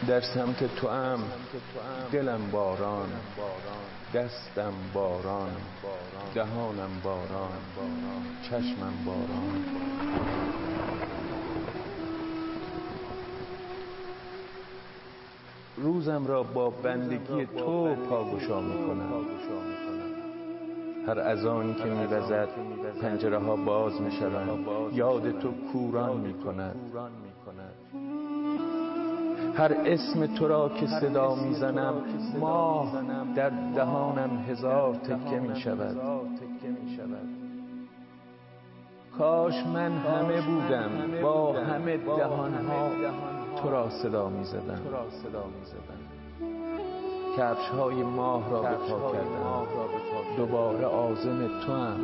در سمت تو ام دلم باران، دستم باران، دهانم باران، چشمم باران. روزم را با بندگی تو پاگشا میکنم. هر اذانی که میوزد پنجره ها باز میشوند، یاد تو کوران میکند. هر اسم تو را که صدا میزنم، ماه در دهانم هزار تکه میشود. کاش من همه بودم با همه دهانها تو را صدا میزدم. کفش های ماه را به پا کردم، دوباره عازم تو ام.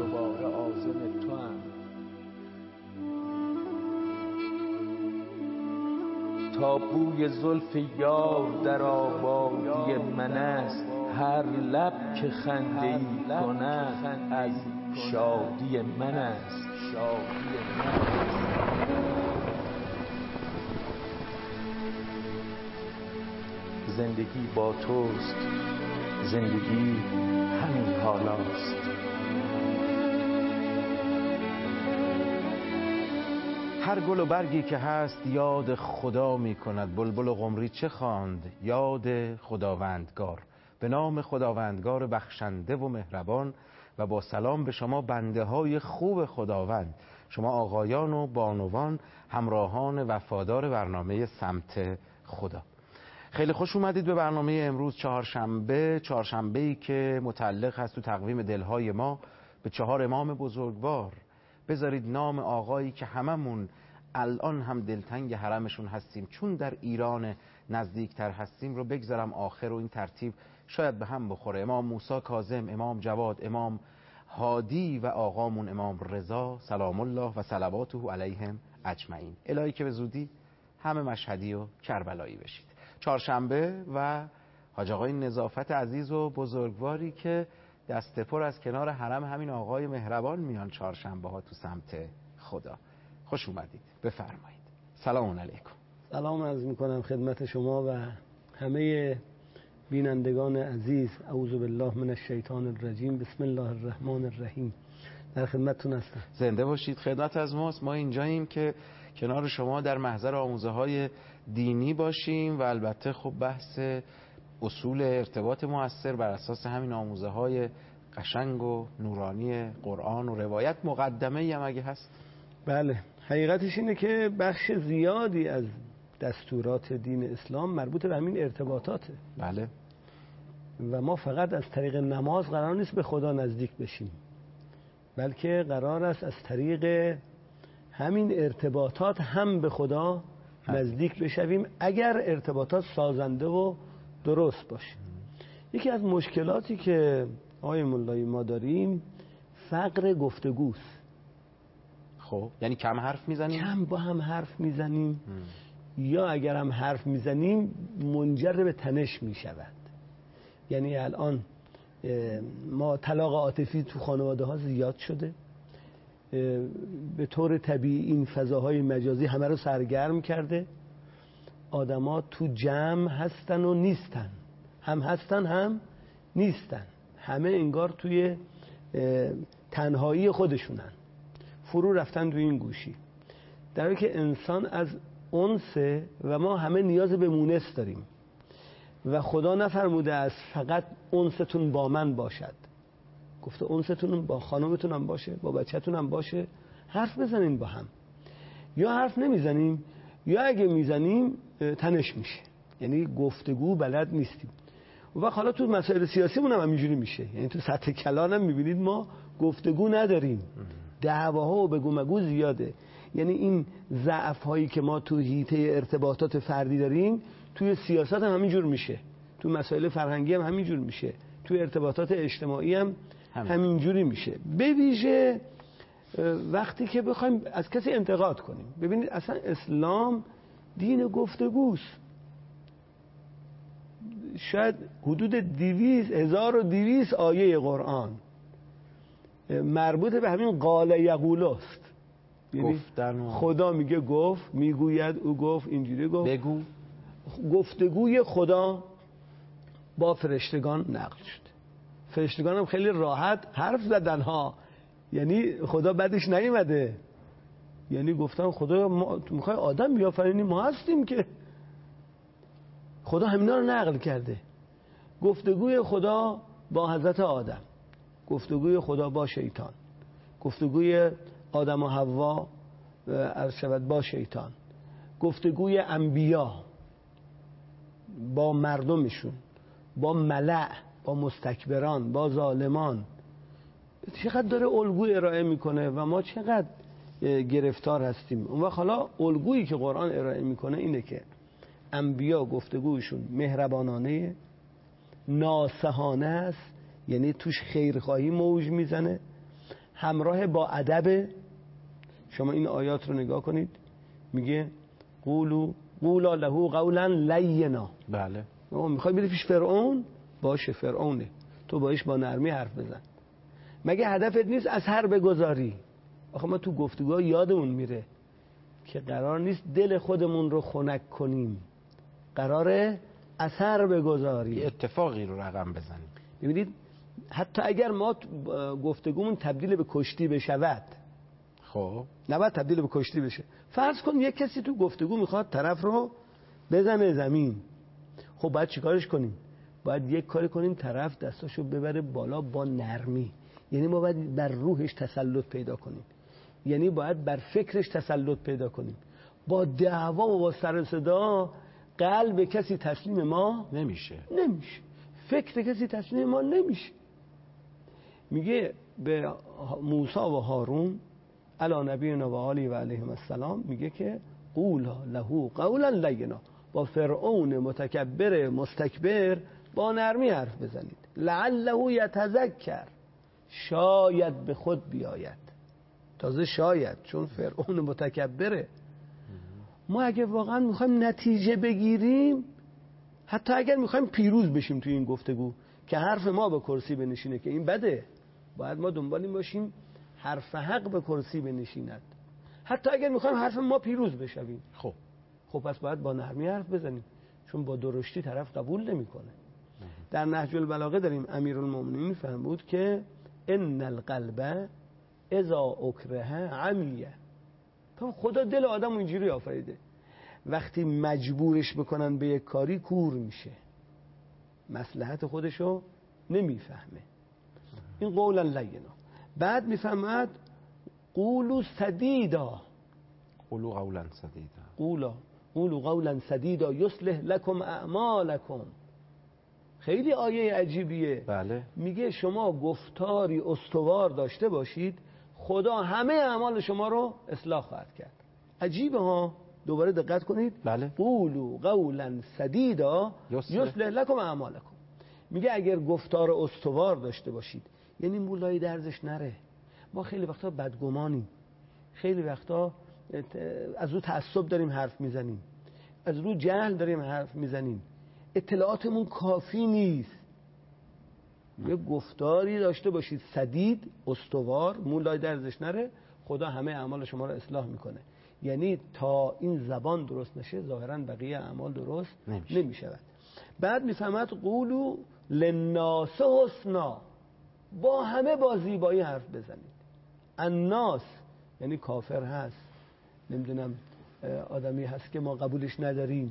تا بوی زلف یار در آبادی من است، هر لب که خنده ای کند از شادی من است. زندگی با توست، زندگی همین حالاست. هر گل و برگی که هست یاد خدا می کند. بلبل و قمری چه خواند؟ یاد خداوندگار. به نام خداوندگار بخشنده و مهربان و با سلام به شما بنده های خوب خداوند، شما آقایان و بانوان، همراهان وفادار برنامه سمت خدا. خیلی خوش اومدید به برنامه امروز چهارشنبه‌ای که متعلق هست تو تقویم دلهای ما به 4 امام بزرگوار. بذارید نام آقایی که هممون الان هم دلتنگ حرمشون هستیم چون در ایران نزدیکتر هستیم رو بگذارم آخر و این ترتیب شاید به هم بخوره. امام موسی کاظم، امام جواد، امام هادی و آقامون امام رضا سلام الله و صلواته علیهم اجمعین. الهی که به زودی همه مشهدی و کربلایی بشید. چهارشنبه و حاج آقای نظافت عزیز و بزرگواری که دست پر از کنار حرم همین آقای مهربان میان چهارشنبه ها تو سمت خدا. خوش اومدید، بفرمایید. سلام علیکم. سلام عرض میکنم خدمت شما و همه بینندگان عزیز. اعوذ بالله من الشیطان الرجیم، بسم الله الرحمن الرحیم. در خدمتتون هستم. زنده باشید. خدمت از ماست. ما اینجاییم که کنار شما در محضر آموزه های دینی باشیم و البته خب بحث اصول ارتباط مؤثر بر اساس همین آموزه های قشنگ و نورانی قرآن و روایت مقدمه هم اگه هست. بله، حقیقتش اینه که بخش زیادی از دستورات دین اسلام مربوط به همین ارتباطاته. بله. و ما فقط از طریق نماز قرار نیست به خدا نزدیک بشیم، بلکه قرار است از طریق همین ارتباطات هم به خدا نزدیک بشویم اگر ارتباطات سازنده و درست باشه. یکی از مشکلاتی که آقای مولایی ما داریم فقر گفتگوست. خب یعنی کم حرف میزنیم؟ کم با هم حرف میزنیم یا اگر هم حرف میزنیم منجر به تنش میشود. یعنی الان ما طلاق عاطفی تو خانواده ها زیاد شده، به طور طبیعی این فضاهای مجازی همه رو سرگرم کرده. آدما تو جمع هستن و نیستن، هم هستن هم نیستن، همه انگار توی تنهایی خودشونن، فرو رفتن توی این گوشی، در حالی که انسان از انسه و ما همه نیاز به مونس داریم و خدا نفرموده از فقط انستون با من باشد، گفته انستون با خانمتون هم باشه، با بچه‌تون هم باشه، حرف بزنین با هم. یا حرف نمیزنیم یا اگه میزنیم تنش میشه، یعنی گفتگو بلد نیستیم. و حالا تو مسائل سیاسی مون هم همینجوری میشه، یعنی تو سطح کلان هم میبینید ما گفتگو نداریم، دعواها و بگو مگو زیاده. یعنی این ضعف هایی که ما تو حیطه ارتباطات فردی داریم توی سیاست هم همینجور میشه، تو مسائل فرهنگی هم همینجور میشه، تو ارتباطات اجتماعی هم همینجوری میشه. به ویژه وقتی که بخوایم از کسی انتقاد کنیم. ببینید اصلا اسلام دین گفتگوست. شاید حدود 1200 آیه قرآن مربوط به همین قال یقول است. گفتن خدا میگه گفت، میگوید او گفت، اینجوری گفت، بگو. گفتگوی خدا با فرشتگان نقل شد. فرشتگان هم خیلی راحت حرف زدن ها، یعنی خدا بعدش نیومده، یعنی گفتن خدا میخوای آدم بیافرینی، ما هستیم که. خدا همینا رو نقل کرده. گفتگوی خدا با حضرت آدم، گفتگوی خدا با شیطان، گفتگوی آدم و حوا عرض شود با شیطان، گفتگوی انبیا با مردمشون، با ملأ، با مستکبران، با ظالمان، چقدر داره الگو ارائه میکنه و ما چقدر گرفتار هستیم. اون وقت حالا الگویی که قرآن ارائه میکنه اینه که انبیا گفتگویشون مهربانانه، ناصحانه است، یعنی توش خیرخواهی موج میزنه، همراه با ادب. شما این آیات رو نگاه کنید، میگه قولا له قولا لینا. بله. میخوای بری پیش فرعون، باشه فرعونه، تو باش با نرمی حرف بزن. مگه هدفت نیست اثر بگذاری؟ آخه ما تو گفتگوها یادمون میره که قرار نیست دل خودمون رو خنک کنیم، قراره اثر بگذاریم، اتفاقی رو رقم بزنیم. ببینید حتی اگر ما گفتگومون تبدیل به کشتی بشود، خب نباید تبدیل به کشتی بشه. فرض کن یک کسی تو گفتگو میخواد طرف رو بزنه زمین، خب باید چیکارش کنیم؟ باید یک کاری کنیم طرف دستاشو ببره بالا با نرمی، یعنی ما باید بر روحش تسلط پیدا کنیم، یعنی باید بر فکرش تسلط پیدا کنیم. با دعوا و با سر صدا قلب کسی تسلیم ما نمیشه، فکر کسی تسلیم ما نمیشه. میگه به موسی و هارون علی نبینا و آله و علیهم السلام، میگه که قولا له قولا لینا، با فرعون متکبر مستکبر با نرمی حرف بزنید، لعله یتذکر، شاید به خود بیاید. تازه شاید، چون فرعون متکبره. ما اگه واقعا میخوایم نتیجه بگیریم، حتی اگر میخوایم پیروز بشیم توی این گفتگو که حرف ما به کرسی بنشینه، که این بده، باید ما دنبال این باشیم حرف حق به کرسی بنشیند. حتی اگر میخوایم حرف ما پیروز بشویم، خب پس باید با نرمی حرف بزنیم، چون با درشتی طرف قبول نمیکنه. در نهج البلاغه داریم امیرالمومنین فرمود که ان القلب اذا اکره عمیه. خدا دل آدم اینجوری آفریده، وقتی مجبورش بکنن به یک کاری کور میشه، مصلحت خودشو نمیفهمه. این قولا لینا. بعد میفهمد قولوا سدیدا، قولوا قولا سدیدا، قولوا قولا سدیدا یصلح لكم اعمالکم. خیلی آیه عجیبیه. بله. میگه شما گفتاری استوار داشته باشید، خدا همه اعمال شما رو اصلاح خواهد کرد. عجیبه ها، دوباره دقت کنید. بله. قولوا قولا سدیدا یصلح لكم اعمالکم. میگه اگر گفتار استوار داشته باشید، یعنی مولای درزش نره. ما خیلی وقتا بدگمانیم، خیلی وقتا از رو تعصب داریم حرف میزنیم، از رو جهل داریم حرف میزنیم، اطلاعاتمون کافی نیست. یه گفتاری داشته باشید سدید، استوار، مولای درزش نره، خدا همه اعمال شما رو اصلاح میکنه. یعنی تا این زبان درست نشه، ظاهرا بقیه اعمال درست نمیشود. بعد میفهمد قولوا للناس حسنا، با همه با زیبایی حرف بزنید. الناس یعنی کافر هست، نمیدونم آدمی هست که ما قبولش نداریم،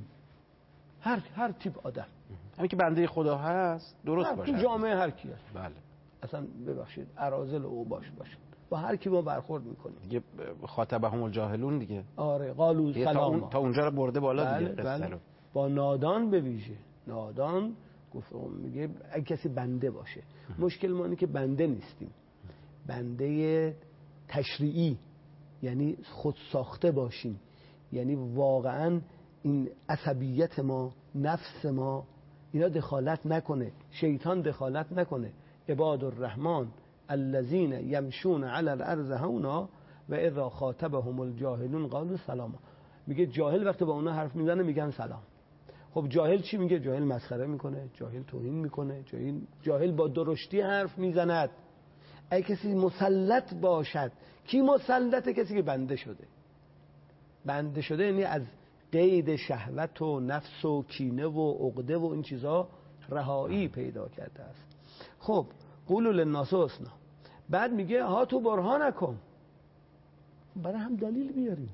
هر تیپ آدم، همین که بنده خدا هست درست باشه، تو جامعه هر کی هست. بله. اصلا ببخشید اراذل و اوباش باشه، با هر کی ما برخورد میکنیم دیگه خاطبهم الجاهلون دیگه. آره قالوا سلاما، تا اونجا رو برده بالا دیگه. بله. با نادان به ویژه، نادان گفت میگه اگه کسی بنده باشه. مشکل ما اینه که بنده نیستیم، بنده تشریعی، یعنی خود ساخته باشیم، یعنی واقعا این عصبیت ما، نفس ما اینا دخالت نکنه، شیطان دخالت نکنه. عباد الرحمن الذين يمشون على الارض هونا و اذا خاطبهم الجاهلون قالوا سلاما. میگه جاهل وقتی با اونا حرف میزنه میگن سلام. خب جاهل چی میگه؟ جاهل مسخره میکنه، جاهل توهین میکنه، جاهل با درشتی حرف میزند. اگه کسی مسلط باشد، کی مسلطه؟ کسی که بنده شده. بنده شده یعنی از قید شهوت و نفس و کینه و عقده و این چیزها رهایی پیدا کرده است. خب قولوا للناس حسنا، بعد میگه ها تو برهانکم، برای هم دلیل بیاریم،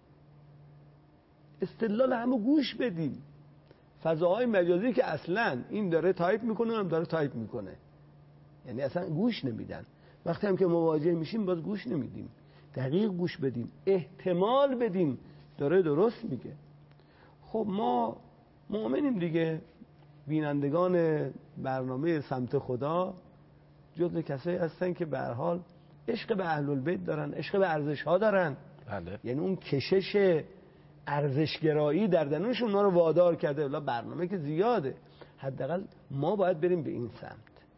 استدلال همو گوش بدیم. فضاهای مجازی که اصلا این داره تایپ میکنه هم داره تایپ میکنه، یعنی اصلا گوش نمیدن. وقتی هم که مواجه میشیم باز گوش نمیدیم، دقیق گوش بدیم، احتمال بدیم داره درست میگه. خب ما مؤمنیم دیگه، بینندگان برنامه سمت خدا جزو کسایی هستن که به هر حال عشق به اهل البیت دارن، عشق به ارزش ها دارن. بله. یعنی اون کشش ارزشگرایی در درونشون اونا رو وادار کرده. والا برنامه که زیاده، حداقل ما باید بریم به این سمت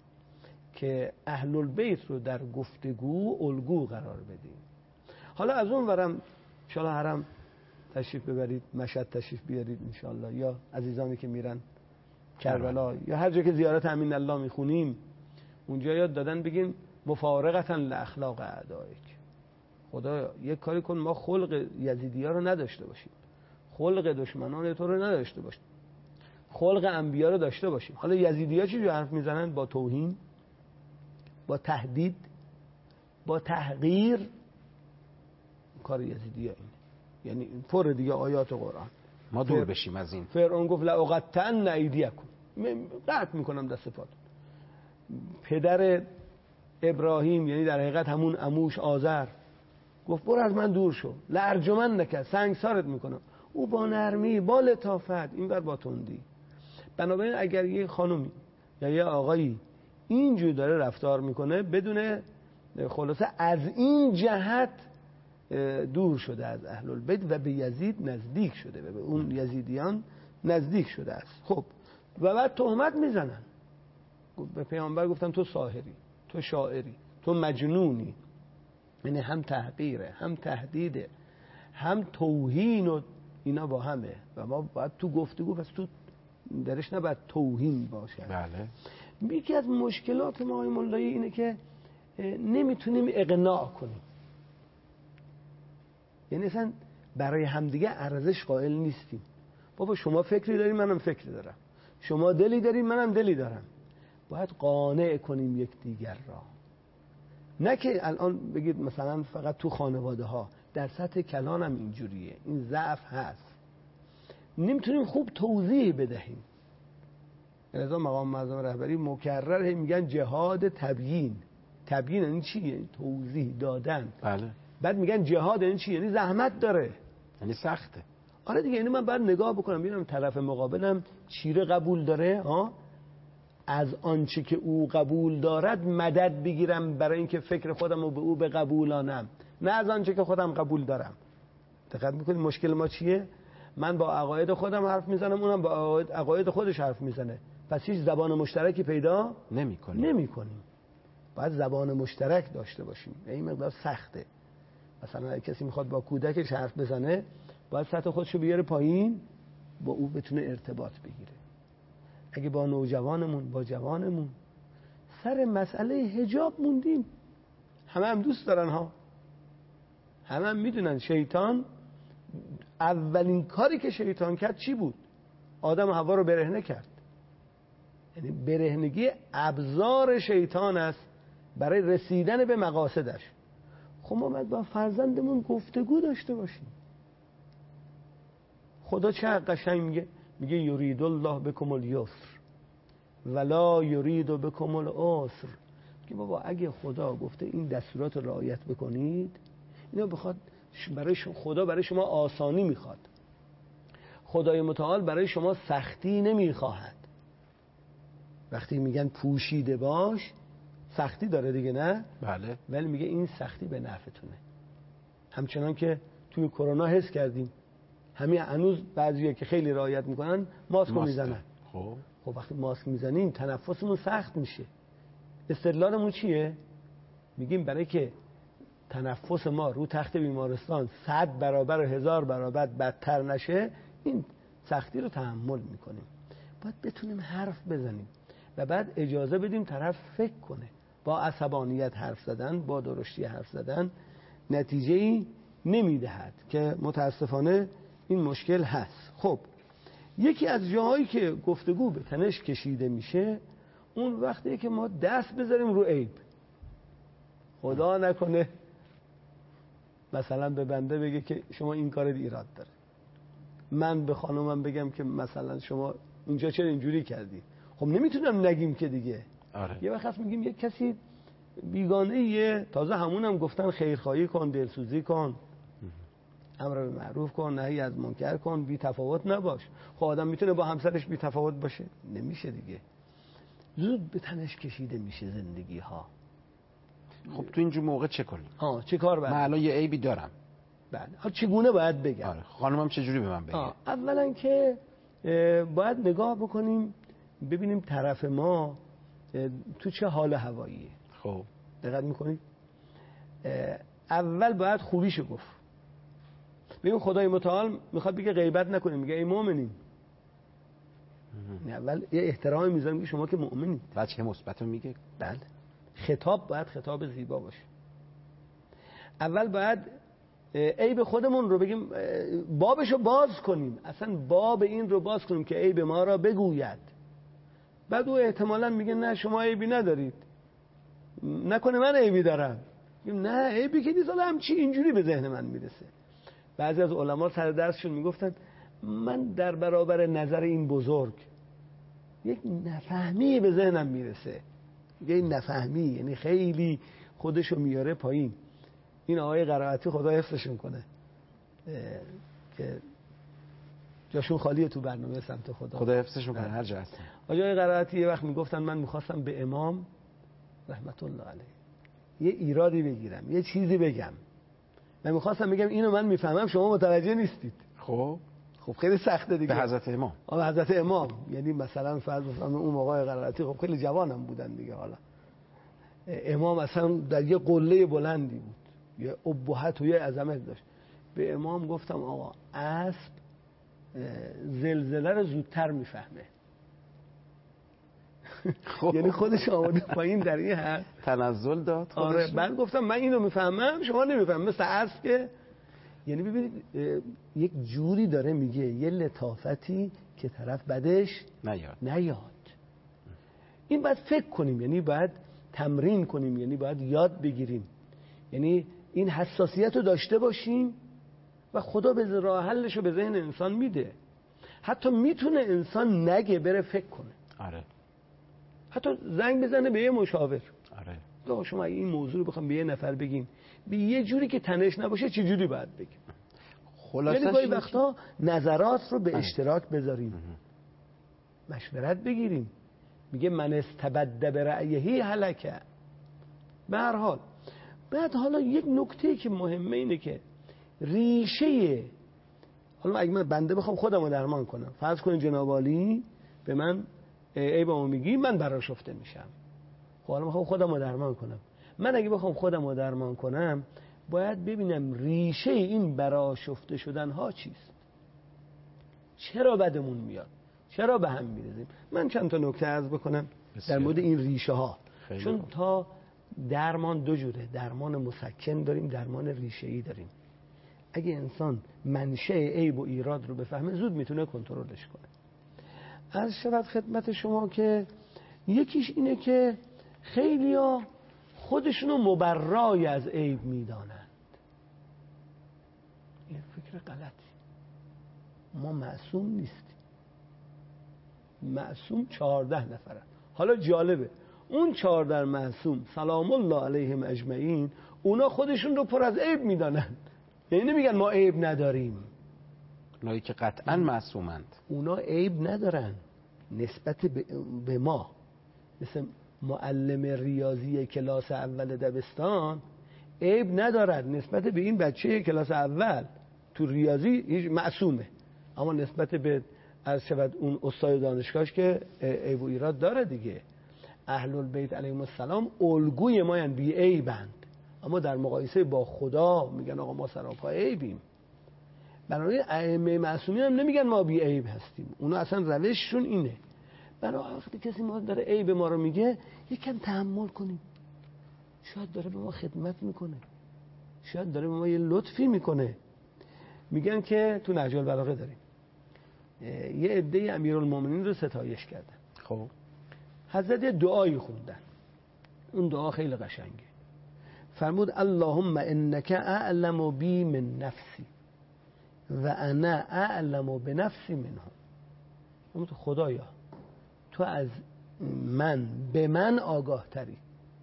که اهل البیت رو در گفتگو الگو قرار بدیم. حالا از اون ورم انشاءالله حرم تشریف ببرید، مشهد تشریف بیارید انشاءالله، یا عزیزانی که میرن کربلا یا هر جا که زیارت امین الله میخونیم اونجا یاد دادن بگیم مفارقتا لاخلاق اعدائک. خدا یک کاری کن ما خلق یزیدی ها رو نداشته باشیم، خلق دشمنان تو رو نداشته باشیم، خلق انبیا رو داشته باشیم. حالا یزیدی ها چی حرف میزنن؟ با توهین، با تهدید، با تحقیر. کار یزیدی ها اینه. یعنی پر دیگه آیات قرآن ما دور بشیم از این. فرعون گفت لأقطعن ایدیکم، قطع میکنم دست پات. پدر ابراهیم یعنی در حقیقت همون عموش آذر گفت برو از من دور شو، لارجمنک، سنگسارت میکنم. او با نرمی، با لطافت، این بر با تندی. بنابراین اگر یه خانومی یا یه آقایی اینجور داره رفتار میکنه بدون خلاصه از این جهت دور شده از اهل البیت و به یزید نزدیک شده و به اون یزیدیان نزدیک شده است. خب و بعد تهمت میزنن، به پیامبر گفتن تو ساحری، تو شاعری، تو مجنونی. یعنی هم تحقیره، هم تهدیده، هم توهین و اینا با همه. و ما باید تو گفتگو پس تو درش نباید توهین باشه. بله. یکی از مشکلات ما های مولایی اینه که نمیتونیم اقناع کنیم. یعنی اصلا برای همدیگه ارزش قائل نیستیم. بابا شما فکری داری منم فکری دارم، شما دلی داری منم دلی دارم. باید قانع کنیم یک دیگر را. نه که الان بگید مثلا فقط تو خانواده ها، در سطح کلان هم اینجوریه، این ضعف هست. نمیتونیم خوب توضیح بدهیم. لذا مقام معظم رهبری مکرر میگن جهاد تبیین. تبیین یعنی چی؟ یعنی توضیح دادن. بله. بعد میگن جهاد یعنی چی؟ یعنی زحمت داره، یعنی سخته. آره دیگه. یعنی من باید نگاه بکنم ببینم طرف مقابلم چیره قبول داره، از آنچه که او قبول دارد مدد بگیرم برای اینکه فکر خودم رو به او بقبولانم، نه از آنچه که خودم قبول دارم. دقت میکنید مشکل ما چیه؟ من با عقاید خودم حرف میزنم، اونم با عقاید خودش حرف میزنه، پس هیچ زبان مشترکی پیدا نمی‌کنیم. باید زبان مشترک داشته باشیم. این مقدار سخته. مثلا اگه کسی میخواد با کودکش حرف بزنه باید سطح خودشو بیاره پایین، با او بتونه ارتباط بگیره. اگه با نوجوانمون، با جوانمون سر مسئله حجاب موندیم، همه هم دوست دارن ها، همه هم میدونن شیطان اولین کاری که شیطان کرد چی بود؟ آدم و حوا رو برهنه کرد. یعنی برهنگی ابزار شیطان است برای رسیدن به مقاصدش. خب ما باید با فرزندمون گفتگو داشته باشیم. خدا چه قشنگ میگه یرید الله بکم الیسر ولا یرید بکم العسر. که بابا اگه خدا گفته این دستورات رو رعایت بکنید، اینا بخواد برای خدا برای شما آسانی میخواد. خدای متعال برای شما سختی نمیخواهد. وقتی میگن پوشیده باش، سختی داره دیگه، نه؟ بله. ولی میگه این سختی به نفعتونه. همچنان که توی کرونا حس کردیم، همین هنوز بعضیه که خیلی رعایت میکنن ماسک میزنن. خب وقتی ماسک میزنیم تنفسمون سخت میشه. استدلالمون چیه؟ میگیم برای که تنفس ما رو تخت بیمارستان 100 برابر و 1000 برابر بدتر نشه، این سختی رو تحمل میکنیم. باید بتونیم حرف بزنیم و بعد اجازه بدیم طرف فکر کنه. با عصبانیت حرف زدن، با درشتی حرف زدن نتیجه‌ای نمیدهد که متاسفانه این مشکل هست. خب یکی از جاهایی که گفتگو به تنش کشیده میشه اون وقتیه که ما دست بذاریم رو عیب. خدا نکنه مثلا به بنده بگه که شما این کار ایراد داره، من به خانومم بگم که مثلا شما اینجا چرا اینجوری کردی. خب نمیتونم نگیم که دیگه. آره. یه وقت میگیم یک کسی بیگانه یه تازه همونم گفتن خیرخواهی کن، دلسوزی کن، امر به معروف کن، نهی از منکر کن، بی تفاوت نباش. خب آدم میتونه با همسرش بی تفاوت باشه؟ نمیشه دیگه. زود به تنش کشیده میشه زندگی ها. خب تو اینجور موقع چه کنیم؟ چه کار باید؟ من الان یه عیبی دارم. بله. چگونه باید بگم؟ آره. خانمم چه جوری به من بگه؟ اولا که باید نگاه بکنیم ببینیم طرف ما تو چه حال هواییه. خب دقت میکنید؟ اول باید خوبیشو گفت. ببین خدای متعال میخواد بگه غیبت نکنیم، میگه ای مؤمنین. اول یه احترام میذارم که شما که مؤمنید. وجه مثبتو میگه. بله. خطاب باید خطاب زیبا باشه. اول باید عیب خودمون رو بگیم، بابشو باز کنیم، اصلا باب این رو باز کنیم که عیب ما را بگوید. بعد او احتمالاً میگه نه شما عیبی ندارید، نکنه من عیبی دارم. نه عیبی که نیست، حالا همچی اینجوری به ذهن من میرسه. بعضی از علما سر درسشون میگفتن من در برابر نظر این بزرگ یک نفهمی به ذهنم میرسه. یه نفهمی یعنی خیلی خودشو میاره پایین. این آقای قرائتی خدا حفظشون کنه که جاشون خالیه تو برنامه سمت خدا حفظشون کنه هر جا هستن. آقای قرائتی یه وقت میگفتن من میخواستم به امام رحمت الله علیه یه ایرادی بگیرم، یه چیزی بگم، من میخواستم بگم اینو من میفهمم شما متوجه نیستید. خب خیلی سخته دیگه. به حضرت امام. به حضرت امام یعنی مثلا فرض بفرمایید اون آقای قرائتی خب خیلی جوانم بودن دیگه. حالا امام اصلا در یه قله بلندی بود، یه ابهت و یه عظمت داشت. به امام گفتم آقا اسب زلزله رو زودتر میفهمه. یعنی خودش آورده پایین در این حد تنزل داد خودش. آره. بعد گفتم من اینو میفهمم شما نمیفهمم، مثل اسب که یعنی ببینید یک جوری داره میگه، یه لطافتی که طرف بدش نیاد. این باید فکر کنیم، یعنی باید تمرین کنیم، یعنی باید یاد بگیریم، یعنی این حساسیت رو داشته باشیم و خدا به راه حلش رو به ذهن انسان میده. حتی میتونه انسان نگه بره فکر کنه. آره. حتی زنگ بزنه به یه مشاور. آره. شما این موضوع رو بخوام به یه نفر بگیم به یه جوری که تنش نباشه چه جوری باید بگیم؟ یعنی گاهی وقتا نظرات رو به اشتراک بذاریم، مشورت بگیریم. میگه من استبد برأیهی هلکه. به هر حال بعد حالا یک نکته که مهمه اینه که ریشه، حالا اگه من بنده بخوام خودم رو درمان کنم، فرض کنید جناب عالی به من عیبمو میگی، من برآشفته میشم. خب حالا میخوام خودم رو درمان کنم. من اگه بخوام خودم رو درمان کنم باید ببینم ریشه این برآشفته شدن ها چیست، چرا بدمون میاد، چرا به هم میریزیم. من چند تا نکته عرض بکنم در مورد این ریشه ها. چون تا درمان دو جوره، درمان مسکن داریم، درمان ریشه‌ای داریم. اگه انسان منشأ عیب و ایراد رو بفهمه زود میتونه کنترلش کنه. عرض شود خدمت شما که یکیش اینه که خیلیا خودشونو مبرای از عیب میدانند. این فکر غلطی. ما معصوم نیستیم. معصوم 14 نفره. حالا جالبه اون 14 معصوم سلام الله علیهم اجمعین اونا خودشون رو پر از عیب میدانند. یعنی نمیگن ما عیب نداریم. اونایی که قطعا معصومند اونا عیب ندارن نسبت به ما. مثل معلم ریاضی کلاس اول دبستان عیب ندارد نسبت به این بچه کلاس اول تو ریاضی هیچ معصومه، اما نسبت به از شود اون استاد دانشگاهش که عیب و ایراد داره دیگه. اهل البیت علیهم السلام الگوی ما یعنی بی عیبند، اما در مقایسه با خدا میگن آقا ما سراپا عیبیم. بنابراین ائمه معصومین هم نمیگن ما بی عیب هستیم، اونا اصلا روششون اینه. برای وقتی کسی ما داره عیب ما رو میگه یکم تحمل کنیم، شاید داره به ما خدمت میکنه، شاید داره به ما یه لطفی میکنه. میگن که تو نهج البلاغه داریم یه عده امیرالمومنین رو ستایش کردن. خب حضرت دعایی خوندن، اون دعا خیلی قشنگه. فرمود اللهم انک اعلم بی من نفسی و انا اعلم بنفسی منهم. فرمود خدایا تو از من به من آگاه تری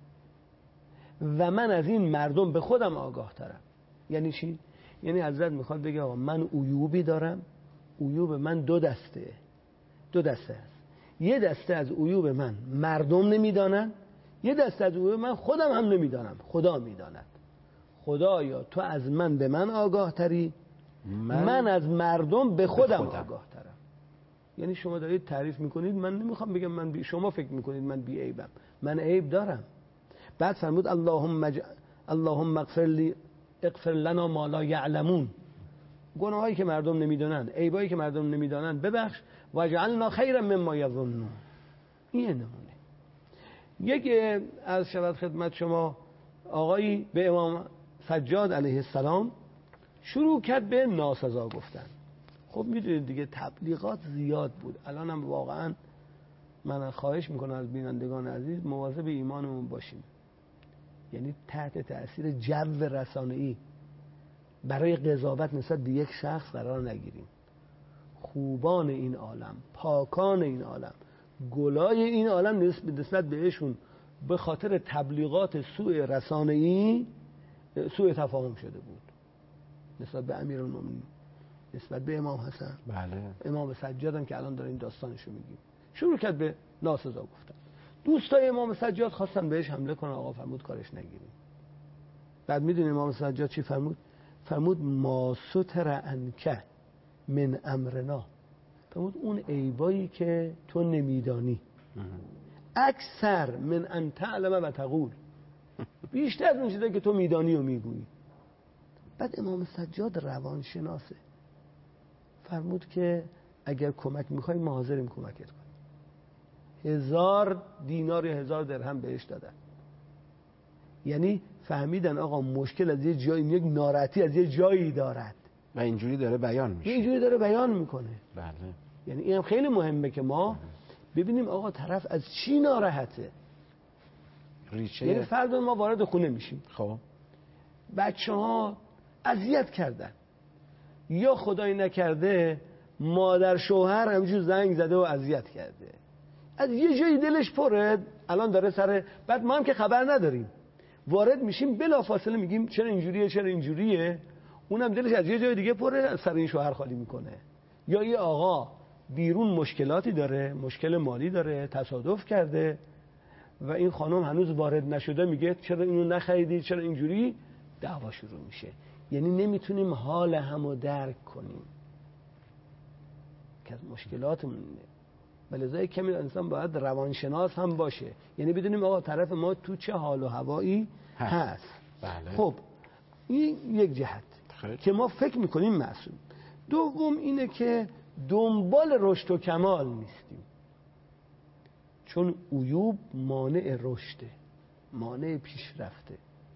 و من از این مردم به خودم آگاه ترم. یعنی چی؟ یعنی حضرت میخواد بگه آقا من عیوبی دارم، عیوب من دو دسته است. یه دسته از عیوب من مردم نمیدانن، یه دسته از عیوب من خودم هم نمیدانم، خدا میداند. خدایا تو از من به من آگاه تری، من از مردم به خودم آگاه ترم. یعنی شما دارید تعریف میکنید، من نمیخوام بگم من شما فکر میکنید من بی عیبم، من عیب دارم. بعد فرمود اللهم اغفر لنا ما لا یعلمون، گناهایی که مردم نمیدونن، عیبایی که مردم نمیدونن ببخش، واجعلنا خیرا مما یظنون. این نمونه. یک از شود خدمت شما آقایی به امام سجاد علیه السلام شروع کرد به ناسزا گفتن. خب میدونید دیگه تبلیغات زیاد بود. الانم واقعا من خواهش میکنم از بینندگان عزیز مواظب ایمانمون باشیم. یعنی تحت تأثیر جو رسانه‌ای برای قضاوت نسبت به یک شخص قرار نگیریم. خوبان این عالم، پاکان این عالم، گلای این عالم نسبت بهشون به خاطر تبلیغات سوء رسانه‌ای سوء تفاهم شده بود. نسبت به امیرالمومنین، نسبت به امام حسن، بله، امام سجاد هم که الان داریم داستانشو میگیم، شروع کرد به ناسزا گفتن. دوستای امام سجاد خواستن بهش حمله کنن، آقا فرمود کارش نگیریم. بعد میدونیم امام سجاد چی فرمود؟ فرمود ما ستر عنک من امرنا. فرمود اون عیبایی که تو نمیدانی اکثر من ان تعلم و تقول، بیشتر از اون چیزایی که تو میدانی و میگویی. بعد امام سجاد روانشناسه، فرمود که اگر کمک میخوای ما حاضریم کمکت کنیم. 1000 دینار یا 1000 درهم بهش دادن. یعنی فهمیدن آقا مشکل از یه جایی، یک ناراحتی از یه جایی دارد و اینجوری داره بیان میشه، اینجوری داره بیان میکنه. بله. یعنی این هم خیلی مهمه که ما ببینیم آقا طرف از چی ناراحته. ریشه. یعنی فردا ما وارد خونه میشیم، خب بچه ها اذیت کردن، یا خدای نکرده مادر شوهر همینجور زنگ زده و اذیت کرده، از یه جایی دلش پره، الان داره سر، بعد ما هم که خبر نداریم وارد میشیم، بلافاصله میگیم چرا اینجوریه، اونم دلش از یه جای دیگه پره، سر این شوهر خالی میکنه. یا یه آقا بیرون مشکلاتی داره، مشکل مالی داره، تصادف کرده و این خانم هنوز وارد نشده، میگه چرا اینو نخریدی، چرا اینجوری، دعوا شروع میشه. یعنی نمیتونیم حال همو درک کنیم که از مشکلاتمون اینه. بلذای کمی انسان باید روانشناس هم باشه، یعنی بدونیم آقا طرف ما تو چه حال و هوایی هست. بله. خب این یک جهت که ما فکر میکنیم معصوم. دوم اینه که دنبال رشد و کمال نیستیم، چون عیوب مانع رشده، مانع پیشرفته.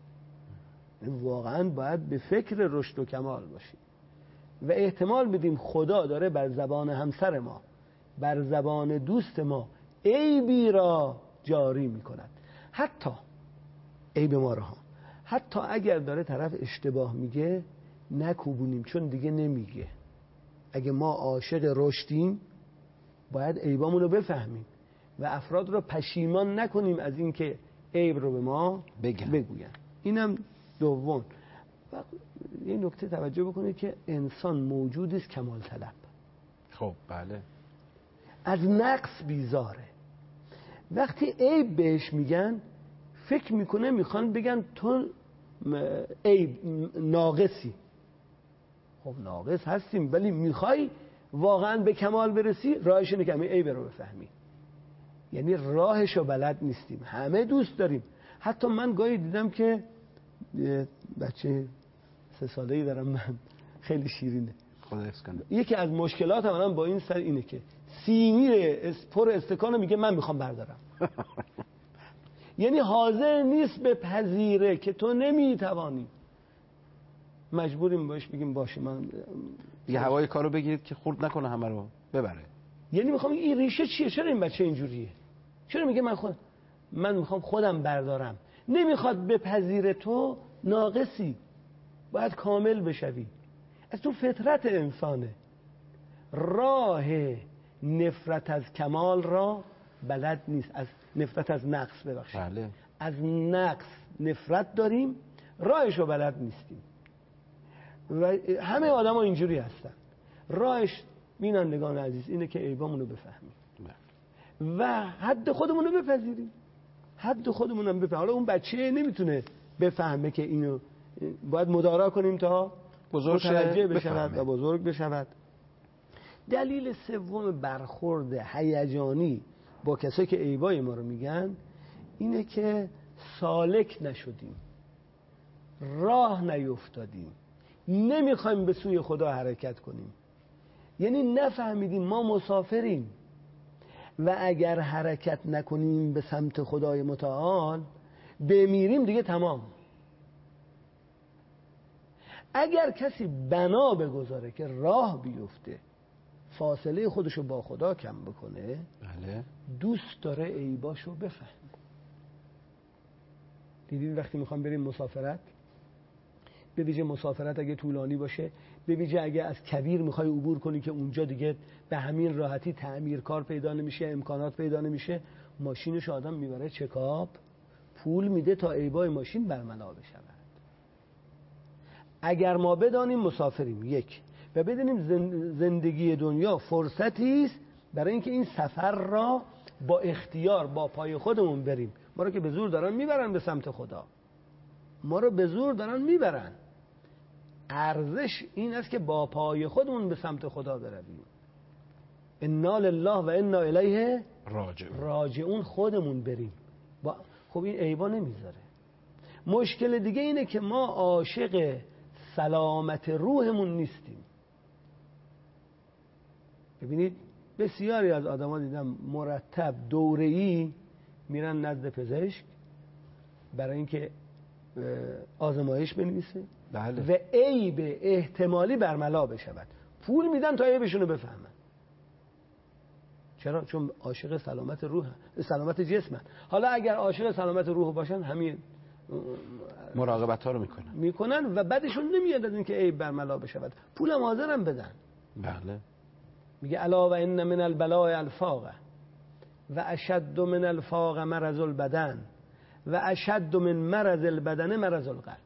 واقعا باید به فکر رشد و کمال باشیم و احتمال بدیم خدا داره بر زبان همسر ما، بر زبان دوست ما عیبی را جاری میکند. حتی عیب ما را، حتی اگر داره طرف اشتباه میگه نکوبونیم، چون دیگه نمیگه. اگه ما عاشق رشدیم باید عیبامون رو بفهمیم و افراد رو پشیمان نکنیم از اینکه عیب رو به ما بگوین. اینم دوم. و یه نکته توجه بکنید که انسان موجودی است کمال طلب. خب بله. از نقص بیزاره. وقتی عیب بهش میگن فکر میکنه میخوان بگن تو عیب ناقصی. خب ناقص هستیم، ولی میخوای واقعا به کمال برسی، راهش اینه که همین عیب رو بفهمی. یعنی راهشو بلد نیستیم. همه دوست داریم. حتی من گاهی دیدم که بچه 3 ساله‌ای دارم من، خیلی شیرینه، خدا حفظ کنه. یکی از مشکلات من با این سر اینه که سینی پر استکانو میگه من میخوام بردارم. یعنی حاضر نیست به پذیره که تو نمیتوانی. مجبوریم باش بگیم باشه من یه هوای کارو بگیرید که خورد نکنه همه رو ببره. یعنی میخوام این ریشه چیه؟ چرا این بچه اینجوریه؟ چرا میگه من میخوام خودم بردارم؟ نمیخواد بپذیره تو ناقصی، باید کامل بشوی. از تو فطرت انسانه. راه نفرت از کمال را بلد نیست، از نفرت از نقص ببخشید. بله. از نقص نفرت داریم، راهش رو بلد نیستیم و همه آدم ها اینجوری هستن. راهش بینندگان عزیز اینه که عیبامون رو بفهمیم و حد خودمون رو بپذیریم. حد خودمون هم بفهمیم. حالا اون بچه نمیتونه بفهمه که اینو باید مدارا کنیم تا متوجه بشود و بزرگ بشود. دلیل سوم برخورد هیجانی با کسایی که عیبای ما رو میگن اینه که سالک نشدیم، راه نیفتادیم، نمیخوایم به سوی خدا حرکت کنیم. یعنی نفهمیدیم ما مسافریم و اگر حرکت نکنیم به سمت خدای متعال بمیریم دیگه تمام. اگر کسی بنا بگذاره که راه بیفته، فاصله خودشو با خدا کم بکنه، بله. دوست داره عیباشو بفهمه. دیدید وقتی میخوام بریم مسافرت، به ویژه مسافرت اگه طولانی باشه، به ویژه اگه از کویر میخوای عبور کنی که اونجا دیگه به همین راحتی تعمیرکار پیدا نمیشه، امکانات پیدا نمیشه، ماشینش آدم میبره چکاپ، پول میده تا عیبای ماشین برملا بشود. اگر ما بدانیم مسافریم یک و بدونیم زندگی دنیا فرصتی است برای اینکه این سفر را با اختیار با پای خودمون بریم. ما رو که به زور دارن میبرن به سمت خدا، ما رو به زور دارن میبرن. ارزش این است که با پای خودمون به سمت خدا برویم. انا لله و انا الیه راجعون. خودمون بریم. خب این عیبا نمیذاره. مشکل دیگه اینه که ما عاشق سلامت روحمون نیستیم. ببینید بسیاری از آدما دیدم مرتب دوره‌ای میرن نزد پزشک برای اینکه آزمایش بنویسه. بله. و عیب احتمالی برملا بشود. پول میدن تا عیبشونو بفهمن. چرا؟ چون عاشق سلامت روح، سلامت جسمن. حالا اگر عاشق سلامت روح باشن همین مراقبت ها رو میکنن و بعدشون نمیاد از اینکه عیب برملا بشود. پولم حاضرم بدن. بله. میگه الا و ان من البلاء الفاقه و اشد من الفاق مرض البدن و اشد من مرض البدن مرض القلب.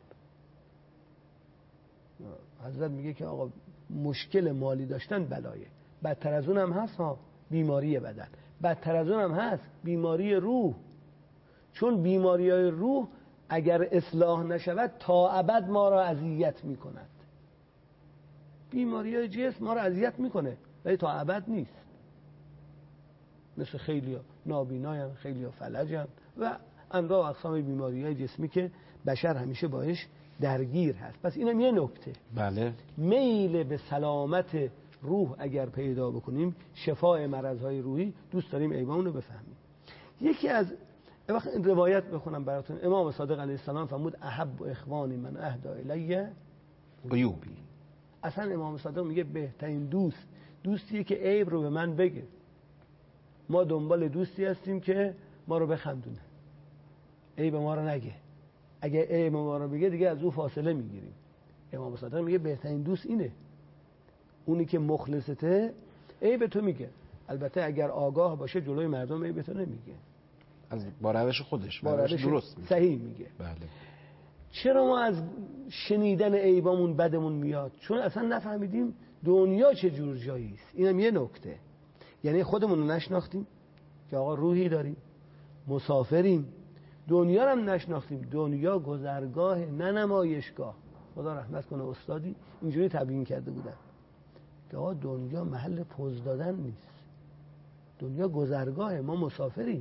حضرت میگه که آقا مشکل مالی داشتن بلایه، بدتر از اون هم هست ها، بیماری بدن، بدتر از اون هم هست بیماری روح. چون بیماری‌های روح اگر اصلاح نشود تا ابد ما را اذیت میکند. بیماری‌های جسم ما را اذیت میکنه ولی تا ابد نیست. مثل خیلی‌ها نابینایان، خیلی‌ها فلجن و انواع و اقسام بیماری‌های جسمی که بشر همیشه باش درگیر هست. پس اینم یه نکته. بله. میل به سلامت روح اگر پیدا بکنیم، شفای مرض‌های روحی، دوست داریم عیبامون رو بفهمیم. یکی از روایت بخونم براتون. امام صادق علیه السلام فرمود احب اخوانی من اهدا الیه عیوبی. اصلا امام صادق میگه بهترین دوستیه که عیب رو به من بگه. ما دنبال دوستی هستیم که ما رو بخندونه، عیب ما رو نگه. اگه عیب ما رو بگه دیگه از او فاصله میگیریم. امام صادق میگه بهترین دوست اینه، اونی که مخلصته عیب تو میگه. البته اگر آگاه باشه جلوی مردم عیب تو نمیگه، با روش خودش، با روش درست میگه. صحیح میگه. بله. چرا ما از شنیدن عیبامون بدمون میاد؟ چون اصلا نفهمیدیم دنیا چه جور جایی است. اینم یه نکته. یعنی خودمون رو نشناختیم که آقا روحی داریم، مسافریم. دنیا رو هم نشناختیم، دنیا گذرگاه نه نمایشگاه. خدا رحمت کنه استادی اینجوری تبیین کرده بودن که آقا دنیا محل پوز دادن نیست، دنیا گذرگاه، ما مسافریم.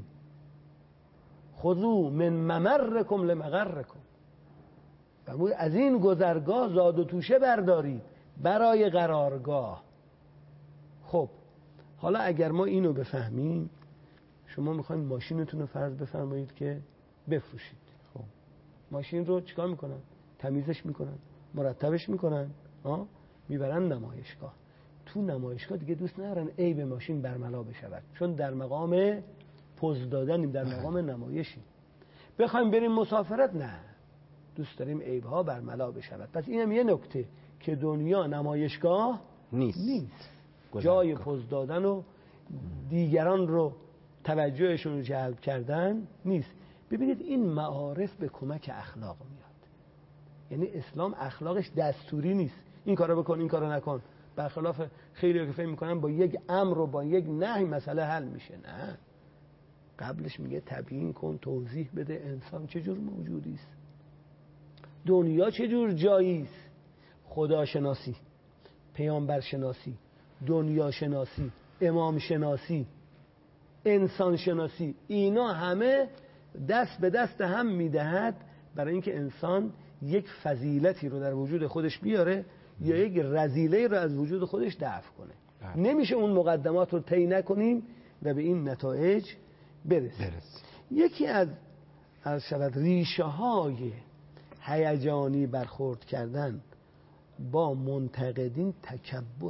خذوا من ممرکم لمغرکم. فرمود از این گذرگاه زاد و توشه بردارید برای قرارگاه. خب حالا اگر ما اینو بفهمیم، شما میخواین ماشینتون رو فرض بفرمایید که بفروشید. خب ماشین رو چیکار میکنن؟ تمیزش میکنن، مرتبش میکنن میبرن نمایشگاه. تو نمایشگاه دیگه دوست ندارن عیب ماشین برملا بشود، چون در مقام پوز دادنیم، در مقام نمایشیم. بخوایم بریم مسافرت، نه، دوست داریم عیب‌ها برملا بشود. پس اینم یه نکته که دنیا نمایشگاه نیست. جای پوز دادن و دیگران رو توجهشون رو جلب کردن نیست. ببینید این معارف به کمک اخلاق میاد. یعنی اسلام اخلاقش دستوری نیست، این کارو بکن این کارو نکن، برخلاف خیلی که فکر میکنن با یک امر و با یک نهی مسئله حل میشه. نه، قبلش میگه تبیین کن، توضیح بده انسان چجور موجودی است، دنیا چجور جایی است، خدا شناسی، پیامبر شناسی، دنیا شناسی، امام شناسی، انسان شناسی، اینا همه دست به دست هم میدهد برای اینکه انسان یک فضیلتی رو در وجود خودش بیاره یا یک رذیله رو از وجود خودش دفع کنه. نمیشه اون مقدمات رو طی نکنیم و به این نتایج برسیم. یکی از ریشه های هیجانی برخورد کردن با منتقدین تکبر.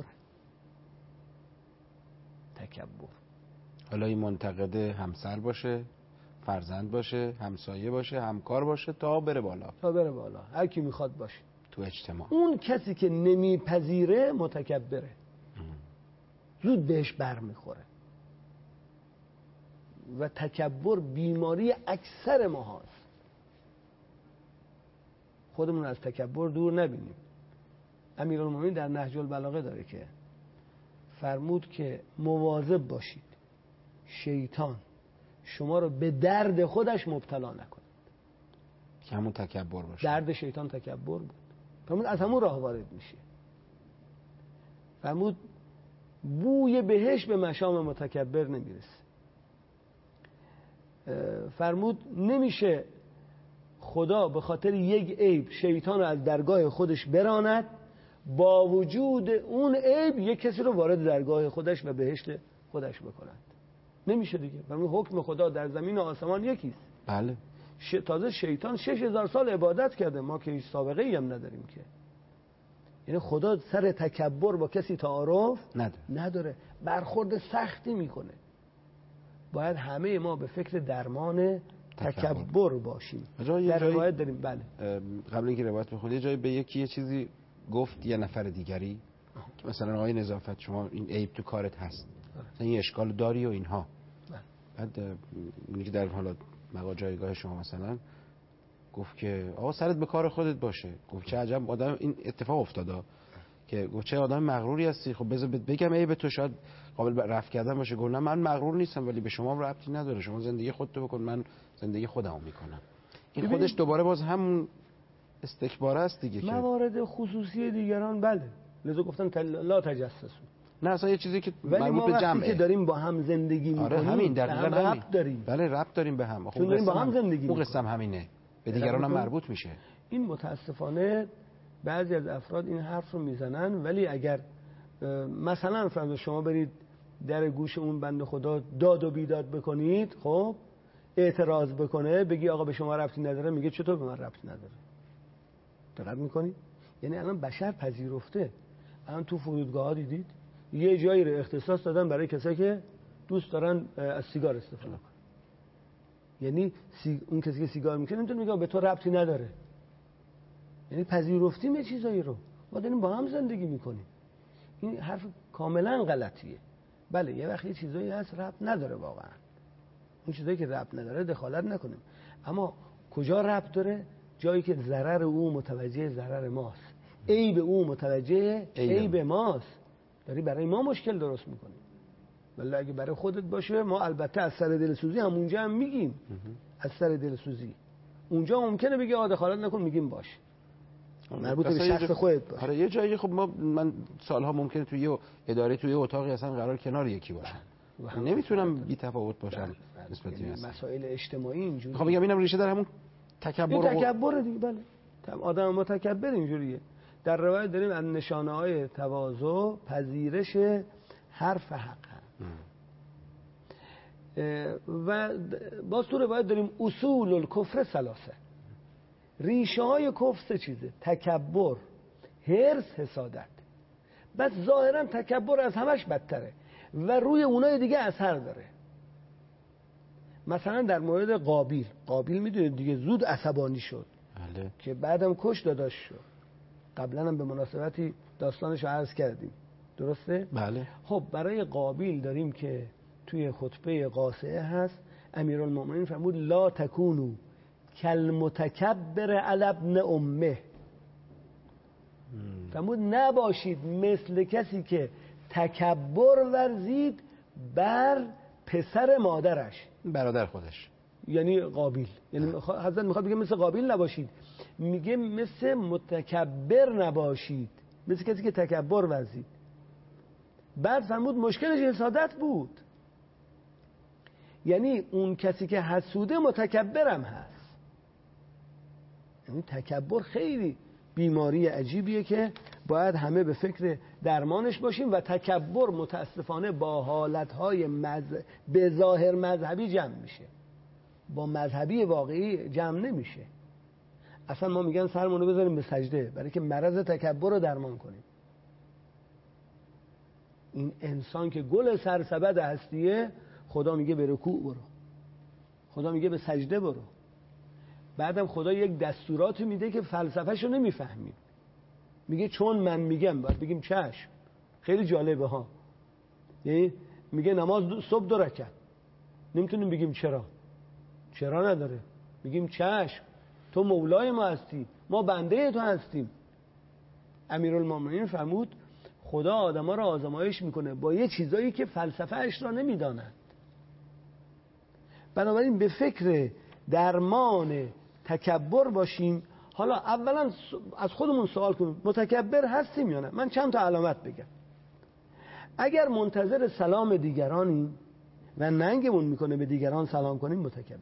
حالا این منتقد همسر باشه، فرزند باشه، همسایه باشه، همکار باشه، تا بره بالا هر کی میخواد باشه تو اجتماع. اون کسی که نمیپذیره متکبره، زود بهش برمیخوره و تکبر بیماری اکثر ما هست. خودمون از تکبر دور نبینیم. امیرالمومنین در نهج البلاغه داره که فرمود که مواظب باشید شیطان شما رو به درد خودش مبتلا نکنه. که همون تکبر باشه. درد شیطان تکبر بود. فرمود از همون راه وارد میشه. فرمود بوی بهشت به مشام متکبر نمیرسه. فرمود نمیشه خدا به خاطر یک عیب شیطان رو از درگاه خودش براند، با وجود اون عیب یک کسی رو وارد درگاه خودش و بهشت خودش بکند. نمیشه دیگه. فرمود حکم خدا در زمین و آسمان یکیست. بله. تازه شیطان 6000 سال عبادت کرده، ما که هیچ سابقه ای هم نداریم که. یعنی خدا سر تکبر با کسی تعارف نداره. برخورد سختی میکنه. باید همه ما به فکر درمان تکبر باشیم. در روایت داریم. بله. قبل اینکه روایت بخونید یه جایی به یکی یه چیزی گفت یه نفر دیگری که مثلا آقای نظافت شما این عیب تو کارت هست، مثلا این اشکال داری و اینها. بعد میگه در حالا مقام جایگاه شما مثلا گفت که آقا سرت به کار خودت باشه. گفت چه عجب آدم، این اتفاق افتاده که گفت چه آدم مغروری هستی، خب بذار بگم عیب تو شاید قابل رفع کردن باشه. گفت نه من مغرور نیستم ولی به شما ربطی نداره، شما زندگی خودتو بکن من زندگی خودمو میکنم. این خودش دوباره باز همون استکبار است دیگه. موارد خصوصی دیگران بله، لذا گفتن لا تجسسوا. نه اصلا یه چیزی که مربوط به جمعه که داریم با هم زندگی میکنیم. آره همین دقیقاً ربط داریم. بله ربط داریم به هم. چون داریم با هم زندگی اون قسم همینه، به دیگران هم مربوط میشه. این متاسفانه بعضی از افراد این حرف رو میزنن، ولی اگر مثلا فرض شما برید در گوش اون بنده خدا داد و بیداد بکنید، خب اعتراض بکنه، بگی آقا به شما ربطی نداره، میگه چطور به من ربطی نداره؟ دقت میکنید؟ یعنی الان بشر پذیرفته. الان تو فرودگاه ها دیدید یه جایی رو اختصاص دادن برای کسایی که دوست دارن از سیگار استفاده کنن. یعنی اون کسی که سیگار میکنه نمیتونه میگه به تو ربطی نداره. یعنی پذیرفتیم یه چیزایی رو، ما داریم با هم زندگی میکنیم. این حرف کاملا غلطیه. بله یه وقتی چیزایی هست ربط نداره، واقعا اون چیزایی که ربط نداره دخالت نکنیم، اما کجا ربط داره؟ جایی که ضرر او متوجه ضرر ماست، عیب او متوجه عیب ماست، داری برای ما مشکل درست میکنی. ولی اگه برای خودت باشه، ما البته از سر دلسوزی همونجا هم میگیم، از سر دلسوزی اونجا ممکنه بگی آقا دخالت نکن، میگیم باشه، مربوط به شخص خودت باشه. آره یه جایی خب من سالها ممکنه توی یه اداره توی اتاقی اصلا قرار کنار یکی باشم، نمیتونم بی تفاوت باشم نسبت به مسائل اجتماعی اینجوری. خب میگم اینم ریشه در همون تکبر دیگه. بله آدم متکبر اینجوریه. در روایت داریم از نشانه‌های تواضع پذیرش حرف حق و باز تو روایت داریم اصول الکفر ثلاثه. ریشه های کفر سه چیزه: تکبر، حرص، حسادت. بس ظاهرا تکبر از همش بدتره و روی اونای دیگه اثر داره. مثلا در مورد قابیل میدونید دیگه زود عصبانی شد. بله. که بعدم کش داداش شد. قبلا هم به مناسبتی داستانش رو عرض کردیم، درسته؟ بله. خب برای قابیل داریم که توی خطبه قاصعه هست امیرالمومنین فرمود لا تکونو کالمتکبر علی ابن امه. فرمود نباشید مثل کسی که تکبر ورزید بر پسر مادرش، برادر خودش، یعنی قابیل. یعنی حضرت میخواد بگه مثل قابیل نباشید، میگه مثل متکبر نباشید، مثل کسی که تکبر ورزید. بعد فرمود مشکلش حسادت بود، یعنی اون کسی که حسوده متکبرم هست. یعنی تکبر خیلی بیماری عجیبیه که باید همه به فکر درمانش باشیم و تکبر متاسفانه با حالتهای به ظاهر مذهبی جمع میشه، با مذهبی واقعی جمع نمیشه. اصلا ما میگن سرمونو بذاریم به سجده برای که مرض تکبر رو درمان کنیم. این انسان که گل سرسبد هستیه، خدا میگه به رکوع برو، خدا میگه به سجده برو. بعدم خدا یک دستوراتی میده که فلسفه‌ش رو نمیفهمیم، میگه چون من میگم باید بگیم چشم. خیلی جالبه ها. یعنی میگه نماز صبح 2 رکعت، نمیتونیم بگیم چرا نداره، میگیم چشم، تو مولای ما هستی، ما بنده تو هستیم. امیرالمومنین فرمود خدا آدما رو آزمایش میکنه با یه چیزایی که فلسفه اش را نمیدانند. بنابراین به فکر درمان تکبر باشیم. حالا اولا از خودمون سوال کنیم متکبر هستیم یا نه. من چند تا علامت بگم. اگر منتظر سلام دیگرانیم و ننگمون میکنه به دیگران سلام کنیم متکبر.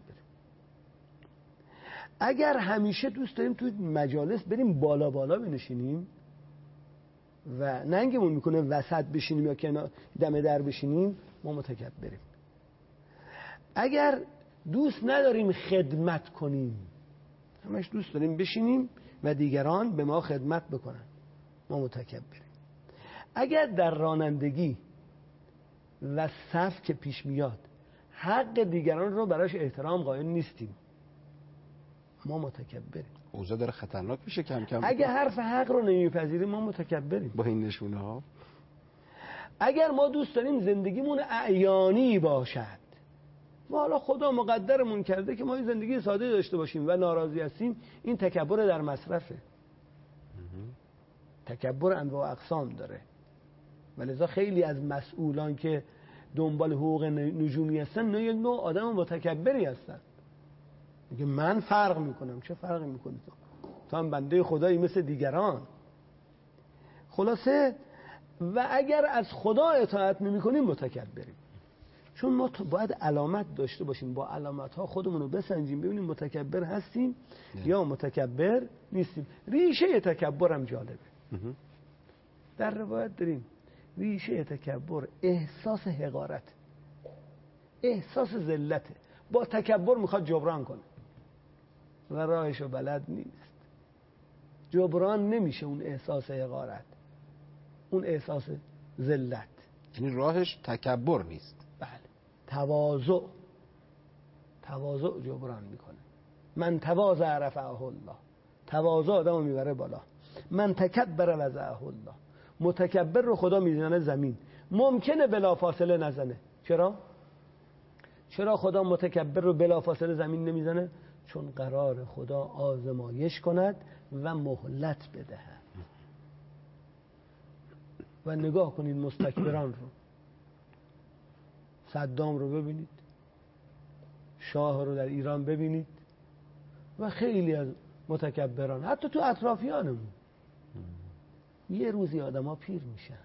اگر همیشه دوست داریم توی مجالس بریم بالا بالا بنشینیم و ننگمون میکنه وسط بشینیم یا کنار دم در بشینیم، ما متکبریم. اگر دوست نداریم خدمت کنیم، همش دوست داریم بشینیم و دیگران به ما خدمت بکنن، ما متکبریم. اگر در رانندگی و صف که پیش میاد حق دیگران رو براش احترام قائل نیستیم، ما متکبریم. اوضاع داره خطرناک میشه کم کم. اگر حرف حق رو نمیپذیریم ما متکبریم با این نشونه ها. اگر ما دوست داریم زندگیمون اعیانی باشد و حالا خدا مقدرمون کرده که ما این زندگی ساده داشته باشیم و ناراضی هستیم، این تکبر در مصرفه. تکبر انواع اقسام داره و لذا خیلی از مسئولان که دنبال حقوق نجومی هستن نه یک نوع آدم متکبری هستن. میگه من فرق میکنم. چه فرقی میکنی تو هم بنده خدایی مثل دیگران. خلاصه و اگر از خدا اطاعت نمیکنیم متکبریم. چون ما باید علامت داشته باشیم، با علامت ها خودمون رو بسنجیم ببینیم متکبر هستیم یا متکبر نیستیم. ریشه تکبر هم جالبه. در روایت داریم ریشه تکبر احساس حقارت، احساس ذلته. با تکبر میخواد جبران کنه و راهشو بلد نیست. جبران نمیشه اون احساس حقارت، اون احساس ذلت. یعنی راهش تکبر نیست. بله. تواضع جبران میکنه. من تواضع رفعه الله. تواضع آدمو میبره بالا. من تکبر وضعه الله. متکبر رو خدا میزنه زمین. ممکنه بلافاصله نزنه. چرا خدا متکبر رو بلافاصله زمین نمیزنه؟ چون قرار خدا آزمایش کند و مهلت بدهد. و نگاه کنید مستکبران رو، صدام رو ببینید، شاه رو در ایران ببینید و خیلی از متکبران حتی تو اطرافیانمون. یه روزی آدم ها پیر میشن.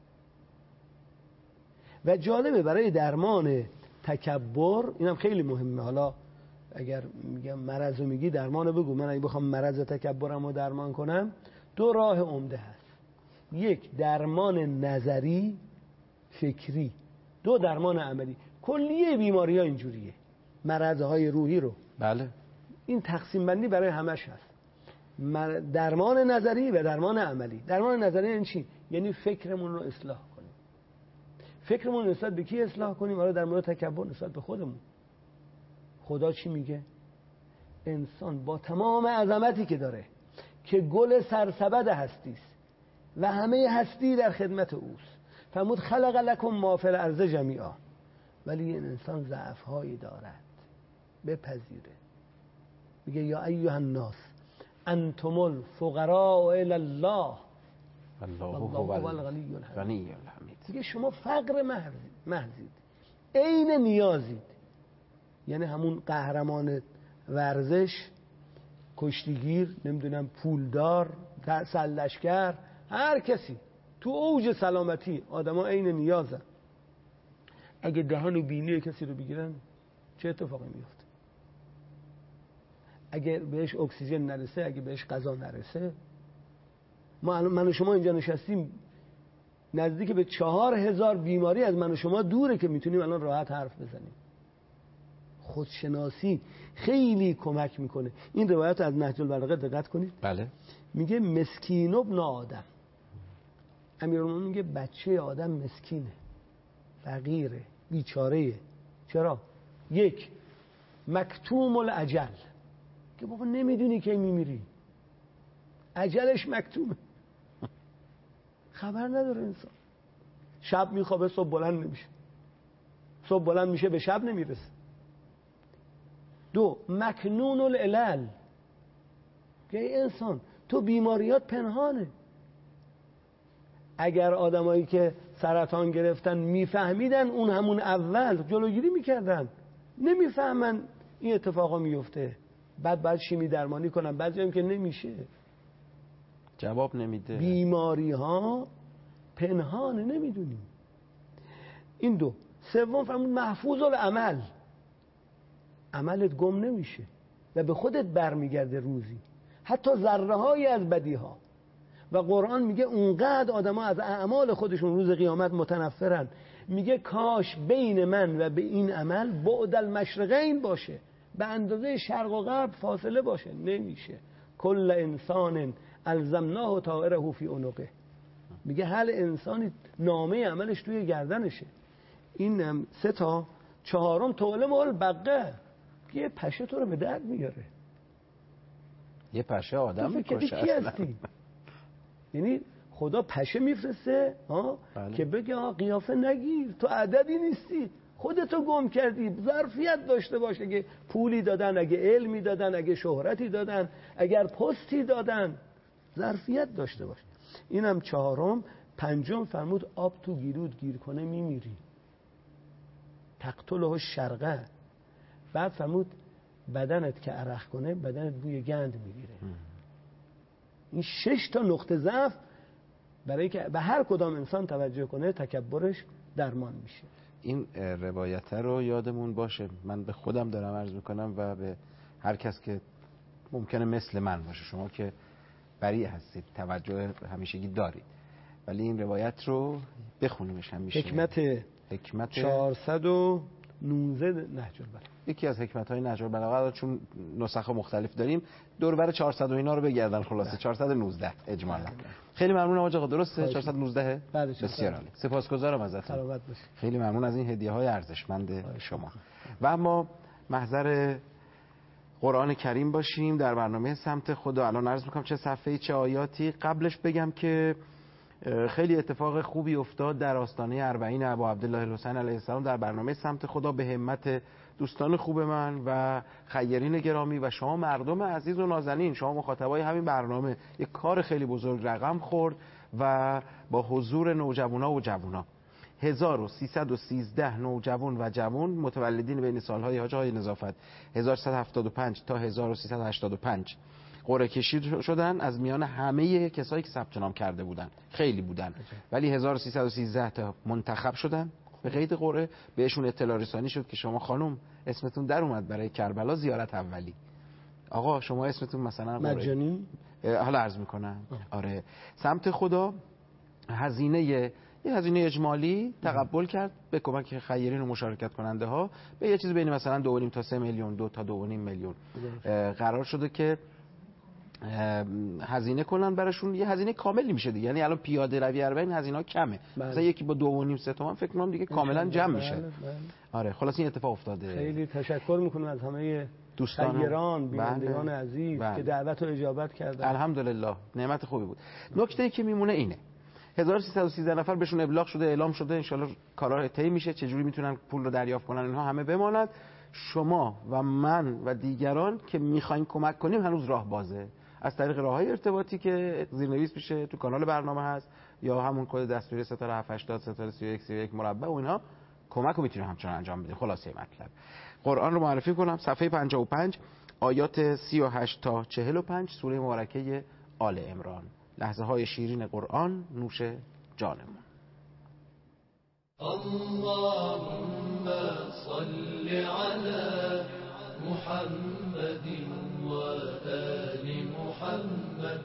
و جالبه برای درمان تکبر اینم خیلی مهمه. حالا اگر میگم مرض رو میگی درمان رو بگو. من اگه بخوام مرض تکبرم رو درمان کنم 2 راه عمده هست. 1 درمان نظری فکری، 2 درمان عملی. کلیه بیماری ها اینجوریه. مرض های روحی رو بله این تقسیم بندی برای همش هست. درمان نظری و درمان عملی. درمان نظری یعنی چی؟ یعنی فکرمون رو اصلاح کنیم. فکرمون نسبت به کی اصلاح کنیم؟ حالا در مورد تکبر نسبت به خودمون. خدا چی میگه؟ انسان با تمام عظمتی که داره، که گل سرسبد هستی است و همه هستی در خدمت اوست، فرمود خلق لکم ما فی الارض جمیعا، ولی این انسان ضعف‌هایی دارد، بپذیره. میگه یا ایها الناس انتم الفقراء الی الله والله هو الغنی الحمید. میگه شما فقر محضید، عین نیازید. یعنی همون قهرمان ورزش، کشتیگیر، نمیدونم پولدار، سرلشکر، هر کسی تو اوج سلامتی، آدما عین نیازن. اگه دهن و بینی کسی رو بگیرن چه اتفاقی میفته؟ اگه بهش اکسیژن نرسه، اگه بهش غذا نرسه، من و شما اینجا نشستیم، نزدیک به 4000 بیماری از من و شما دوره که میتونیم الان راحت حرف بزنیم. خودشناسی خیلی کمک میکنه. این روایت از نهج البلاغه دقت کنید. بله. میگه مسکین ابن آدم، امیرالمومنین میگه بچه آدم مسکینه، فقیره، بیچارهه. چرا؟ یک، مکتوم الاجل، که بابا نمیدونی کی میمیری، اجلش مکتومه، خبر نداره انسان. شب میخوابه، صبح بلند نمیشه، صبح بلند میشه به شب نمیرسه. دو، مکنون العلل، که ای انسان تو بیماریات پنهانه. اگر آدمایی که سرطان گرفتن میفهمیدن، اون همون اول جلوگیری میکردن. نمیفهمن این اتفاقا میفته، بعد شیمی درمانی کنن، بعضی هم که نمیشه، جواب نمیده. بیماری ها پنهانه، نمیدونیم. این دو. سوم فرمود محفوظ العمل، عملت گم نمیشه و به خودت برمیگرده روزی، حتی ذره هایی از بدی ها. و قرآن میگه اونقدر آدم ها از اعمال خودشون روز قیامت متنفرن، میگه کاش بین من و به این عمل بعد المشرقین باشه، به اندازه شرق و غرب فاصله باشه. نمیشه. کل انسان الزمناه طائره فی عنقه، میگه هر انسانی نامه عملش توی گردنشه. این سه تا. چهارم طولم البقه، یه پشه تو رو به درد میاره. یه پشه آدم میکشه اصلا. یعنی خدا پشه میفرسته که بگه قیافه نگیر، تو عددی نیستی، خودتو گم کردی. ظرفیت داشته باش، اگه پولی دادن، اگه علمی دادن، اگه شهرتی دادن، اگر پستی دادن، ظرفیت داشته باش. اینم چهارم. پنجم فرمود آب تو گیرود گیر کنه میمیری، تقتله الشرقه. بعد فرمود بدنت که عرق کنه، بدنت بوی گند میگیره. این 6 تا نقطه ضعف برای که به هر کدام انسان توجه کنه تکبرش درمان میشه. این روایت رو یادمون باشه. من به خودم دارم عرض میکنم و به هر کس که ممکنه مثل من باشه، شما که بری هستید، توجه همیشگی دارید، ولی این روایت رو بخونیمش همیشه. حکمت 419 نهج البلاغه، یکی از حکمت‌های نهج البلاغه، چون نسخ مختلف داریم، دور بر 400 و اینا رو بگردن. خلاصه 419 اجمالا. خیلی ممنونم آقا. درسته 419؟ بسیار عالی. سپاسگزارم ازتون. خیلی ممنون از این هدیه‌های ارزشمند شما. و اما محضر قرآن کریم باشیم در برنامه سمت خدا. الان عرض می‌کنم چه صفحه‌ای چه آیاتی. قبلش بگم که خیلی اتفاق خوبی افتاد در آستانه 40 ابا عبدالله الحسین علیه السلام در برنامه سمت خدا به همت دوستان خوب من و خیرین گرامی و شما مردم عزیز و نازنین، شما مخاطبای همین برنامه. یک کار خیلی بزرگ رقم خورد و با حضور نوجوانا و جوونا 1313 نوجوان و جوان متولدین بین سالهای حاج آقای نظافت 1175 تا 1385 قرعه کشی شدن از میان همه کسایی که ثبت نام کرده بودن. خیلی بودن، ولی 1313 تا منتخب شدن به قید قرعه. بهشون اطلاع رسانی شد که شما خانم اسمتون در اومد برای کربلا زیارت اولی. آقا شما اسمتون مثلا مجانی، حالا عرض میکنم. آره، سمت خدا هزینه اجمالی تقبل کرد به کمک خیرین و مشارکت کننده ها به یه چیز بین مثلا 2.5 تا 3 میلیون، 2 تا 2.5 میلیون قرار شده که هزینه کنن براشون، یه هزینه کاملی میشه دیگه. یعنی الان پیاده روی اربعین هزینه‌ها کمه، مثلا یکی با 2.5-3 تومن فکر کنم دیگه کاملا جمع میشه. آره خلاص این اتفاق افتاده. خیلی تشکر میکنم از همه دوستان ایران، بینندگان عزیز که دعوت و اجابت کردن. الحمدلله نعمت خوبی بود. نکته‌ای که میمونه اینه 1313 نفر بهشون ابلاغ شده، اعلام شده، انشالله کارا طی میشه، چجوری میتونن پول رو دریافت کنن، اینها همه بماند. شما و من و دیگران که میخواین کمک کنیم هنوز راه بازه، از طریق راههای ارتباطی که زیرنویس میشه تو کانال برنامه هست، یا همون کد دستوری ستاره 780 ستاره 31 مربع و اینها کمک رو میتونیم همچنان انجام بدیم. خلاصه مطلب قرآن رو معرفی کنم، صفحه 55 آیات 38 تا 45 سوره مبارکه آل عمران. لحظه های شیرین قرآن نوش جانمون. اللهم صل على محمد و آل محمد.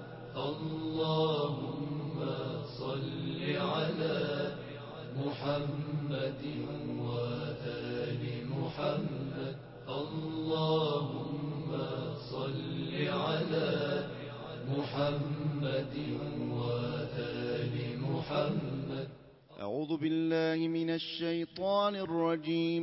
اللهم صل على محمد و آل محمد. اللهم صل على محمد و آل محمد. أعوذ بالله من الشيطان الرجيم.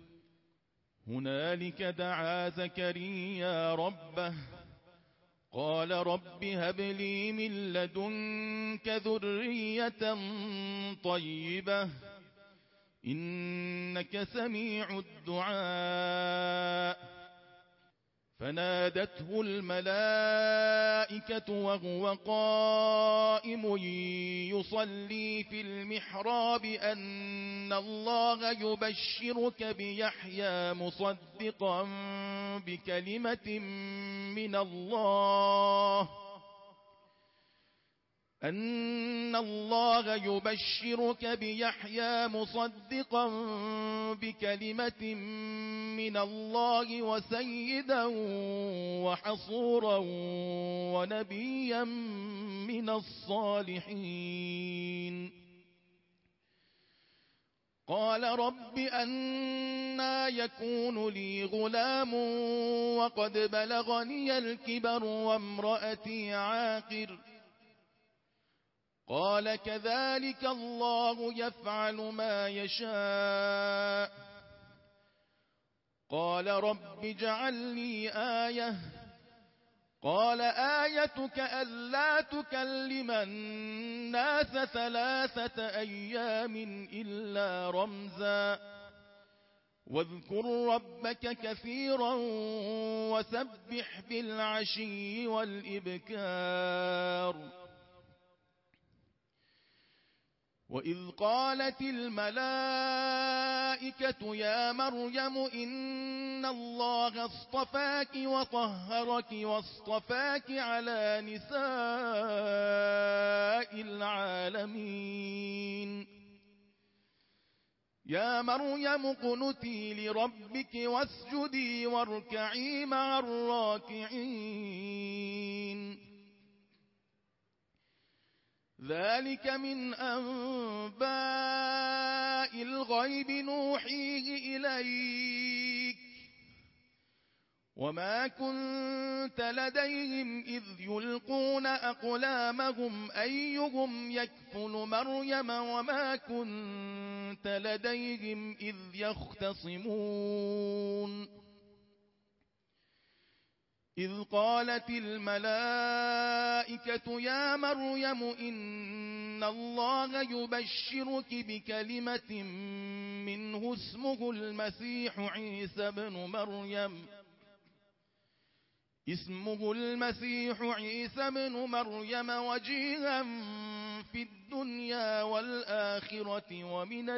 هنالك دعا زكريا ربه قال رب هب لي من لدنك ذرية طيبة إنك سميع الدعاء. فنادته الملائكة وهو قائم يصلي في المحراب أن الله يبشرك بيحيى مصدقا بكلمة من الله أن الله يبشرك بيحيى مصدقا بكلمة من الله وسيدا وحصورا ونبيا من الصالحين. قال رب أنى يكون لي غلام وقد بلغني الكبر وامرأتي عاقر. قال كذلك الله يفعل ما يشاء. قال رب اجعل لي آية. قال آيتك ألا تكلم الناس 3 أيام إلا رمزا واذكر ربك كثيرا وسبح بالعشي والإبكار. وإذ قالت الملائكة يا مريم إن الله اصطفاك وطهرك واصطفاك على نساء العالمين. يا مريم اقنتي لربك واسجدي واركعي مع الراكعين. ذلك من أنباء الغيب نوحيه إليك وما كنت لديهم إذ يلقون أقلامهم أيهم يكفل مريم وما كنت لديهم إذ يختصمون. إذ قالت الملائكة يا مريم إن الله يبشرك بكلمة منه اسمه المسيح عيسى بن مريم وجيها في الدنيا والآخرة ومن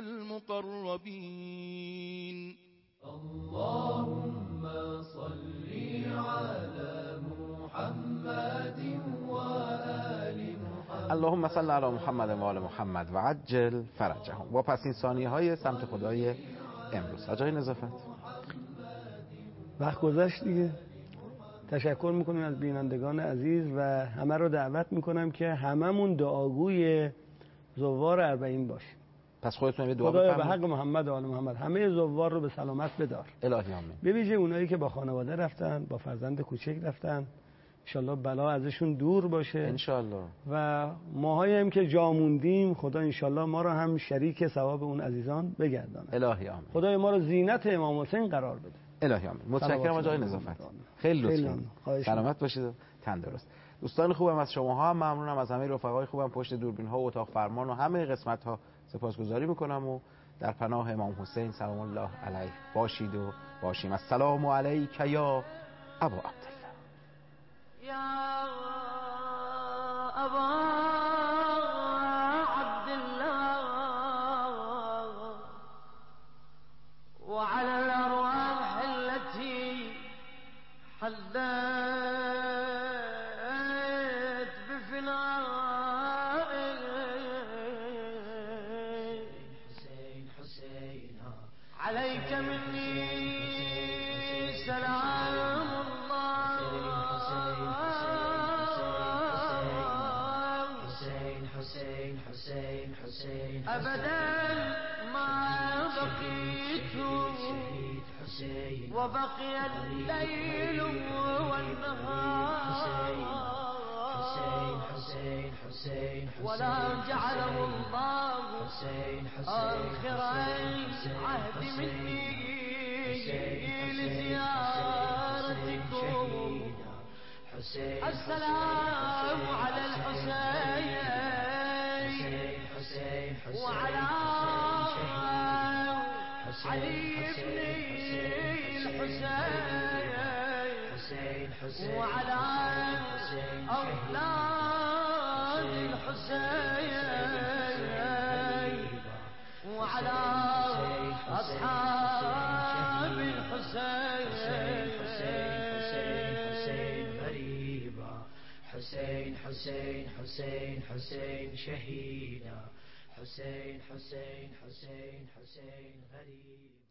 المقربين. اللهم صل على محمد وآل محمد. اللهم صل علی محمد و آل محمد و عجل فرجهم. و پس این ثانیه های سمت خدای امروز. آقای نظافت وقت گذشت دیگه. تشکر میکنم از بینندگان عزیز و همه رو دعوت میکنم که هممون دعاگوی زوار 40 باشیم. پس خودتون یه دعا خدایا بفرمایید. به حق محمد و آل محمد همه زوار رو به سلامت بدار. الهی آمین. به ویژه اونایی که با خانواده رفتن، با فرزند کوچک رفتن، انشالله بلا ازشون دور باشه انشالله. و ماهایی هم که جا موندیم خدا انشالله ما رو هم شریک ثواب اون عزیزان بگردانه. الهی آمین. خدای ما رو زینت امام حسین قرار بده. الهی آمین. متشکرم آقای نظافت. خیلی لطف کردید. سلامت باشید و تندرست. دوستان خوبم از شماها هم ممنونم، از همه رفقای خوبم پشت دوربین ها و اتاق فرمان و همه قسمت ها سپاسگزاری میکنم و در پناه امام حسین سلام الله علیه باشید و باشیم. السلام علیک یا ابا عبدالله. یا ابا عبدالله وعلى الأرواح التي حلت عليك مني سلام الله حسين أبدا ما بقيت وبقي الليل والنهار ولا جعله الله آخر عهد مني لزيارتكم. السلام على الحسين وعلى علي بن الحسين وعلى أولاد الحسين وعلى أصحاب الحسين. غريبا حسين حسين حسين حسين شهيدا حسين حسين حسين حسين غريب.